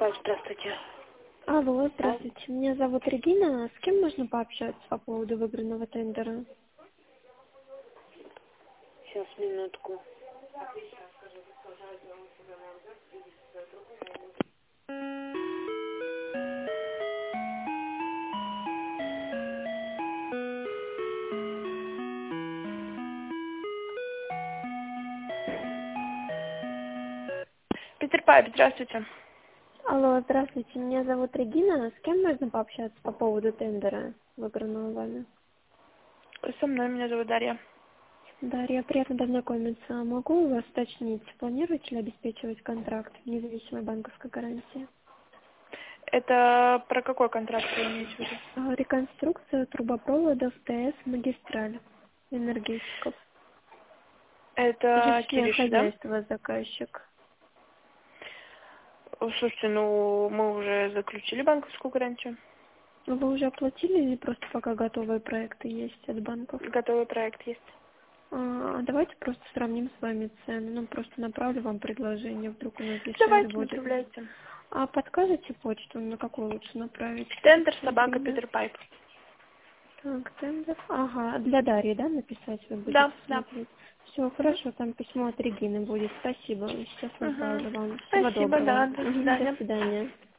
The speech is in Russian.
Петропавл, здравствуйте. Алло, здравствуйте. Меня зовут Регина. С кем можно пообщаться по поводу выигранного тендера? Сейчас, минутку. Петропавл, здравствуйте. Алло, здравствуйте. Меня зовут Регина. С кем можно пообщаться по поводу тендера, выигранного вами? Со мной, меня зовут Дарья. Дарья, приятно познакомиться. Могу у вас уточнить, планируете ли обеспечивать контракт независимой банковской гарантии? Это про какой контракт вы имеете в виду? Реконструкция трубопроводов ТС «Магистраль» энергетиков. Это Жилищное Кириши, да? хозяйство заказчик. Слушайте, ну мы уже заключили банковскую гарантию. Вы уже оплатили или просто пока готовые проекты есть от банков? Готовый проект есть. Давайте просто сравним с вами цены. Ну, просто направлю вам предложение, вдруг у нас дешевле Давайте будет. направляйте. А подскажете почту, на какую лучше направить? Тендер, собака, Регина. Петерпайп. Так, тендер. Ага, для Дарьи, да, написать вы будете Да, да. смотреть? Все, хорошо, там письмо от Регины будет. Спасибо, сейчас Угу. направлю вам. Всего Спасибо, доброго. да, до Мгм, до свидания. свидания.